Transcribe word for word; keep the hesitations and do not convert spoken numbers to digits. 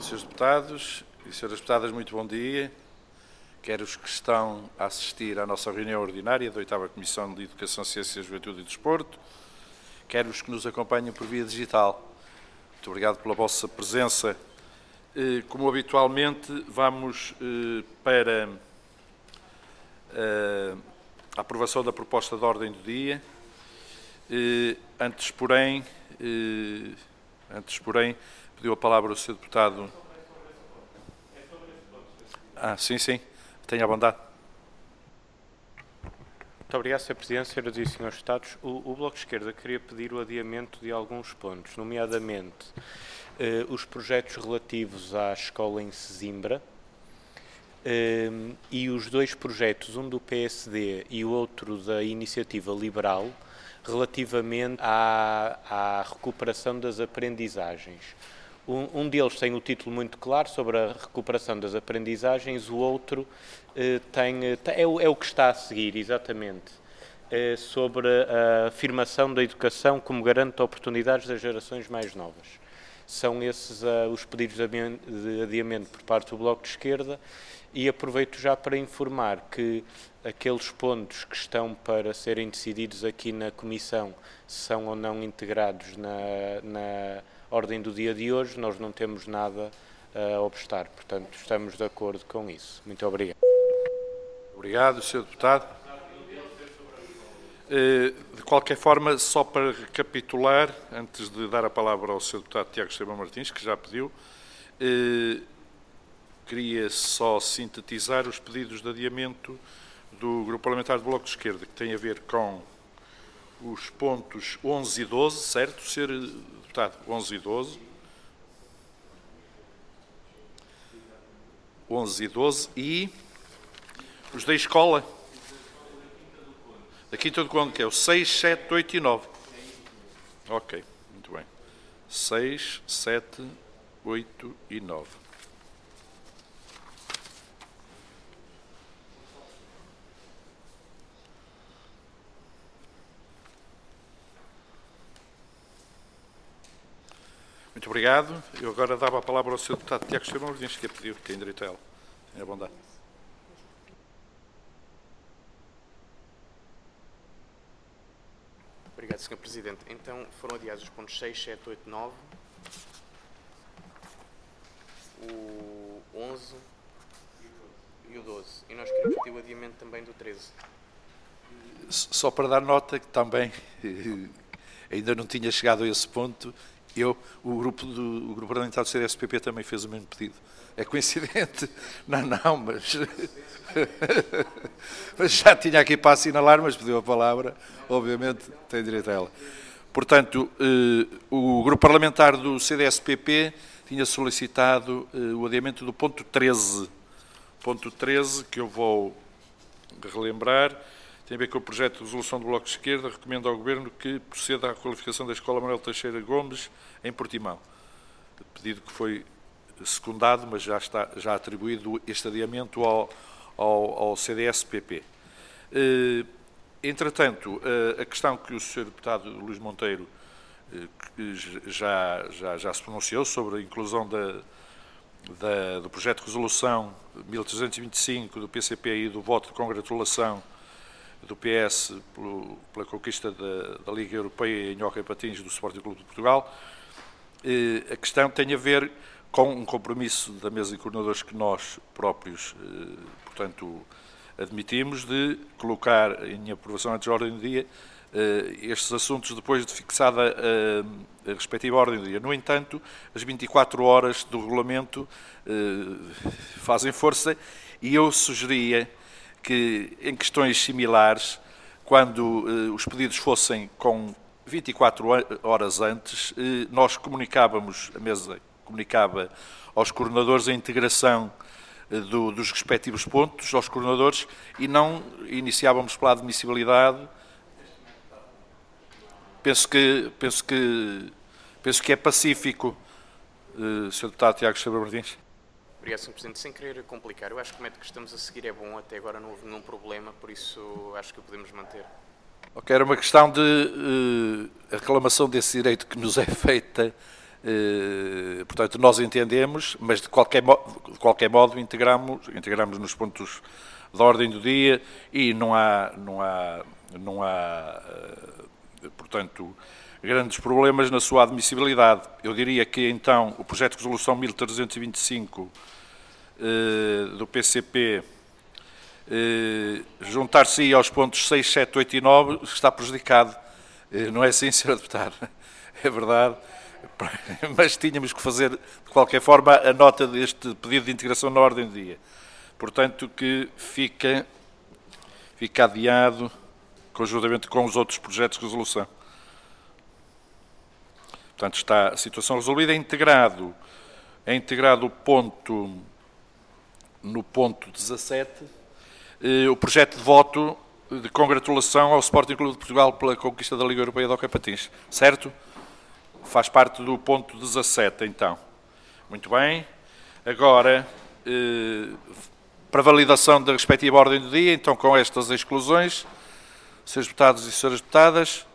senhores Deputados e senhoras Deputadas, muito bom dia. Quer os que estão a assistir à nossa reunião ordinária da oitava Comissão de Educação, Ciência, Juventude e Desporto, quer os que nos acompanham por via digital. Muito obrigado pela vossa presença. Como habitualmente, vamos para a aprovação da proposta de ordem do dia. Antes, porém, antes, porém, pediu a palavra o senhor Deputado. Ah, sim, sim. Tenha a bondade. Muito obrigado, senhor Presidente, senhoras e senhores Deputados. O, o Bloco de Esquerda queria pedir o adiamento de alguns pontos, nomeadamente eh, os projetos relativos à escola em Sesimbra eh, e os dois projetos, um do P S D e o outro da Iniciativa Liberal, relativamente à, à recuperação das aprendizagens. Um, um deles tem o título muito claro sobre a recuperação das aprendizagens, o outro eh, tem, é, o, é o que está a seguir, exatamente, eh, sobre a afirmação da educação como garante de oportunidades das gerações mais novas. São esses uh, os pedidos de adiamento por parte do Bloco de Esquerda e aproveito já para informar que aqueles pontos que estão para serem decididos aqui na Comissão são ou não integrados na, na ordem do dia de hoje, nós não temos nada a obstar, portanto estamos de acordo com isso. Muito obrigado. Obrigado, senhor Deputado. De qualquer forma, só para recapitular, antes de dar a palavra ao senhor Deputado Tiago Esteban Martins, que já pediu, queria só sintetizar os pedidos de adiamento do Grupo Parlamentar do Bloco de Esquerda, que tem a ver com os pontos onze e doze, certo, senhor Deputado? onze e doze. onze e doze e os da escola. Da Quinta do Conde, que é o seis, sete, oito e nove. Ok, muito bem. seis, sete, oito e nove. Muito obrigado. Eu agora dava a palavra ao senhor Deputado Tiago Esteban Martins, que a pediu, que tem direito a ela. Tenha a bondade. Obrigado, senhor Presidente. Então, foram adiados os pontos seis, sete, oito, nove, o onze e o doze. E nós queremos pedir o adiamento também do treze. Só para dar nota que também ainda não tinha chegado a esse ponto, eu, o grupo, do, o grupo parlamentar do C D S P P também fez o mesmo pedido. É coincidente? Não, não, mas, mas já tinha aqui para assinalar, mas pediu a palavra, obviamente tem direito a ela. Portanto, eh, o grupo parlamentar do C D S P P tinha solicitado eh, o adiamento do ponto treze. Ponto treze, que eu vou relembrar, tem a ver com o projeto de resolução do Bloco de Esquerda, recomenda ao Governo que proceda à qualificação da Escola Manuel Teixeira Gomes em Portimão. Pedido que foi secundado, mas já está já atribuído este adiamento ao, ao, ao C D S P P. Eh, entretanto, eh, a questão que o senhor Deputado Luís Monteiro eh, que já, já, já se pronunciou sobre a inclusão da, da, do projeto de resolução mil trezentos e vinte e cinco do P C P e do voto de congratulação do P S pelo, pela conquista da, da Liga Europeia em hóquei patins do Sporting Clube de Portugal, eh, a questão tem a ver com um compromisso da mesa de coordenadores que nós próprios, eh, portanto, admitimos de colocar em aprovação antes da ordem do dia eh, estes assuntos depois de fixada a, a respectiva ordem do dia. No entanto, as vinte e quatro horas do regulamento eh, fazem força e eu sugeria que em questões similares, quando eh, os pedidos fossem com vinte e quatro horas antes, eh, nós comunicávamos, a mesa comunicava aos coordenadores a integração eh, do, dos respectivos pontos, aos coordenadores, e não iniciávamos pela admissibilidade. Penso que, penso que, penso que é pacífico, eh, senhor Deputado Tiago Esteban Martins. Obrigado, senhor Presidente. Sem querer complicar, eu acho que o método que estamos a seguir é bom, até agora não houve nenhum problema, por isso acho que o podemos manter. Ok, era uma questão de uh, a reclamação desse direito que nos é feita uh, Portanto, nós entendemos, mas de qualquer, mo de qualquer modo integramos, integramos nos pontos de ordem do dia e não há, não há, não há portanto, grandes problemas na sua admissibilidade. Eu diria que, então, o projeto de resolução mil trezentos e vinte e cinco eh, do P C P eh, juntar-se aos pontos seis, sete, oito e nove está prejudicado. Eh, não é assim, senhor Deputado? É verdade. Mas tínhamos que fazer, de qualquer forma, a nota deste pedido de integração na ordem do dia. Portanto, que fica, fica adiado, conjuntamente com os outros projetos de resolução. Portanto, está a situação resolvida. É integrado, é integrado o ponto, no ponto dezassete, eh, o projeto de voto de congratulação ao Sporting Clube de Portugal pela conquista da Liga Europeia de Hóquei Patins. Certo? Faz parte do ponto dezassete, então. Muito bem. Agora, eh, para validação da respectiva ordem do dia, então com estas exclusões, senhores deputados e senhoras deputadas,